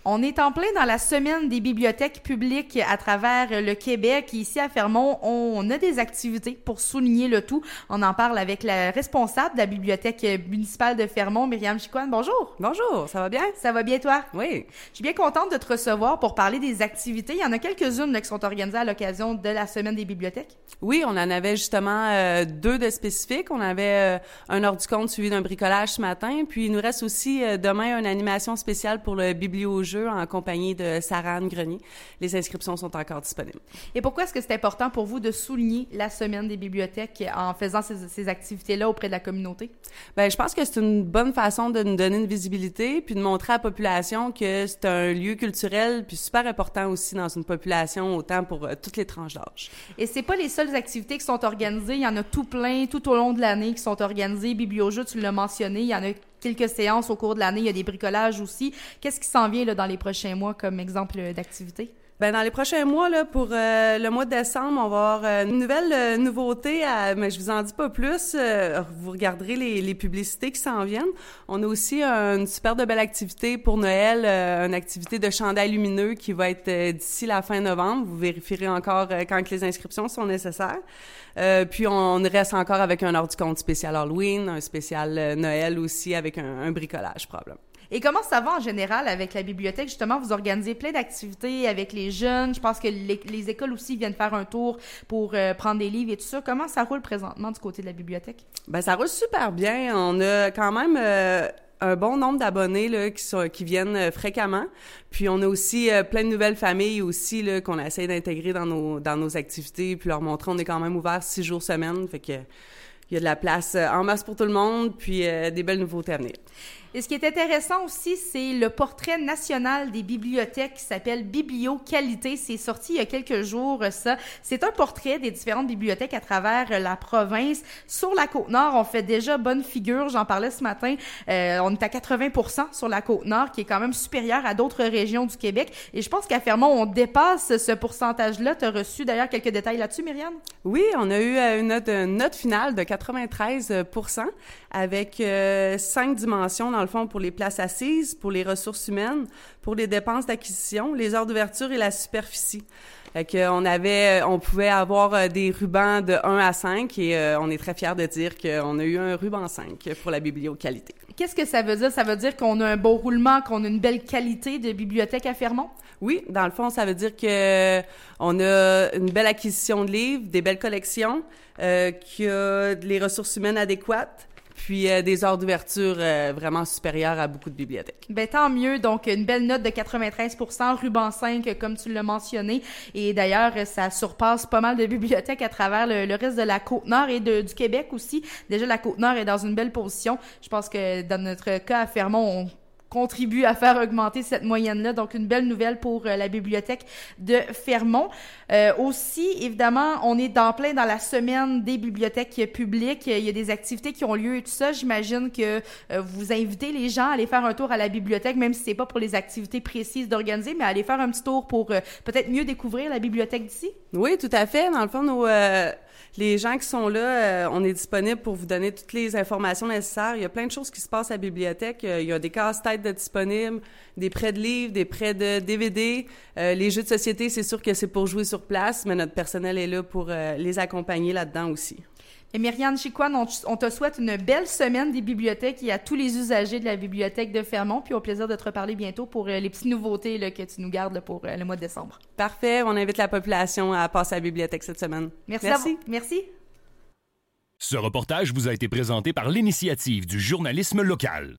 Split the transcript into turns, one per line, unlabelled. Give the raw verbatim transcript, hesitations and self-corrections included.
On est en plein dans la semaine des bibliothèques publiques à travers le Québec. Ici à Fermont, on a des activités pour souligner le tout. On en parle avec la responsable de la bibliothèque municipale de Fermont, Myriam Chicoine. Bonjour.
Bonjour, ça va bien?
Ça va bien, toi?
Oui.
Je suis bien contente de te recevoir pour parler des activités. Il y en a quelques-unes là, qui sont organisées à l'occasion de la semaine des bibliothèques.
Oui, on en avait justement euh, deux de spécifiques. On avait euh, un heure du compte suivi d'un bricolage ce matin. Puis il nous reste aussi euh, demain une animation spéciale pour le biblio-jeu en compagnie de Sarah Anne Grenier. Les inscriptions sont encore disponibles.
Et pourquoi est-ce que c'est important pour vous de souligner la semaine des bibliothèques en faisant ces, ces activités-là auprès de la communauté?
Bien, je pense que c'est une bonne façon de nous donner une visibilité puis de montrer à la population que c'est un lieu culturel puis super important aussi dans une population, autant pour euh, toutes les tranches d'âge.
Et c'est pas les seules activités qui sont organisées. Il y en a tout plein tout au long de l'année qui sont organisées. Bibliojeux, tu l'as mentionné. Il y en a quelques séances au cours de l'année. Il y a des bricolages aussi. Qu'est-ce qui s'en vient là, dans les prochains mois comme exemple d'activité?
Ben dans les prochains mois là, pour euh, le mois de décembre, on va avoir euh, une nouvelle euh, nouveauté, à, mais je vous en dis pas plus. Euh, vous regarderez les, les publicités qui s'en viennent. On a aussi euh, une super de belle activité pour Noël, euh, une activité de chandail lumineux qui va être euh, d'ici la fin novembre. Vous vérifierez encore euh, quand les inscriptions sont nécessaires. Euh, puis on, on reste encore avec un heure du compte spécial Halloween, un spécial euh, Noël aussi avec un, un bricolage probablement.
Et comment ça va en général avec la bibliothèque? Justement, vous organisez plein d'activités avec les jeunes. Je pense que les, les écoles aussi viennent faire un tour pour euh, prendre des livres et tout ça. Comment ça roule présentement du côté de la bibliothèque?
Ben ça roule super bien. On a quand même euh, un bon nombre d'abonnés là qui sont qui viennent euh, fréquemment. Puis on a aussi euh, plein de nouvelles familles aussi là qu'on essaie d'intégrer dans nos dans nos activités puis leur montrer on est quand même ouvert six jours semaine. Fait que il y a de la place en masse pour tout le monde, puis euh, des belles nouveautés à venir.
Et ce qui est intéressant aussi, c'est le portrait national des bibliothèques qui s'appelle Biblio Qualité. C'est sorti il y a quelques jours, ça. C'est un portrait des différentes bibliothèques à travers la province. Sur la Côte-Nord, on fait déjà bonne figure. J'en parlais ce matin. Euh, on est à quatre-vingts pour cent sur la Côte-Nord, qui est quand même supérieur à d'autres régions du Québec. Et je pense qu'à Fermont, on dépasse ce pourcentage-là. Tu as reçu d'ailleurs quelques détails là-dessus, Myriam?
Oui, on a eu une note, une note finale de quatre-vingt-treize pour cent avec euh, cinq dimensions dans le fond pour les places assises, pour les ressources humaines, pour les dépenses d'acquisition, les heures d'ouverture et la superficie. Fait qu'on avait, on pouvait avoir des rubans de un à cinq et euh, on est très fiers de dire qu'on a eu un ruban cinq pour la biblio-qualité.
Qu'est-ce que ça veut dire? Ça veut dire qu'on a un beau roulement, qu'on a une belle qualité de bibliothèque à Fermont?
Oui, dans le fond, ça veut dire que on a une belle acquisition de livres, des belles collections, euh, qu'il y a les ressources humaines adéquates, puis euh, des heures d'ouverture euh, vraiment supérieures à beaucoup de bibliothèques.
Ben tant mieux. Donc, une belle note de quatre-vingt-treize pour cent, ruban cinq, comme tu l'as mentionné. Et d'ailleurs, ça surpasse pas mal de bibliothèques à travers le, le reste de la Côte-Nord et de, du Québec aussi. Déjà, la Côte-Nord est dans une belle position. Je pense que dans notre cas à Fermont, on contribue à faire augmenter cette moyenne-là. Donc, une belle nouvelle pour euh, la bibliothèque de Fermont. Euh, aussi, évidemment, on est dans plein dans la semaine des bibliothèques publiques. Il y a des activités qui ont lieu et tout ça. J'imagine que euh, vous invitez les gens à aller faire un tour à la bibliothèque, même si c'est pas pour les activités précises d'organiser, mais à aller faire un petit tour pour euh, peut-être mieux découvrir la bibliothèque d'ici.
Oui, tout à fait. Dans le fond, nos... Euh... Les gens qui sont là, euh, on est disponible pour vous donner toutes les informations nécessaires. Il y a plein de choses qui se passent à la bibliothèque. Euh, il y a des casse-têtes de disponibles, des prêts de livres, des prêts de D V D. Euh, les jeux de société, c'est sûr que c'est pour jouer sur place, mais notre personnel est là pour euh, les accompagner là-dedans aussi.
Et Myriam Chicoine, on, on te souhaite une belle semaine des bibliothèques et à tous les usagers de la bibliothèque de Fermont, puis au plaisir de te reparler bientôt pour euh, les petites nouveautés là, que tu nous gardes là, pour euh, le mois de décembre.
Parfait, on invite la population à passer à la bibliothèque cette semaine.
Merci.
Merci.
À vous. Merci.
Ce reportage vous a été présenté par l'Initiative du journalisme local.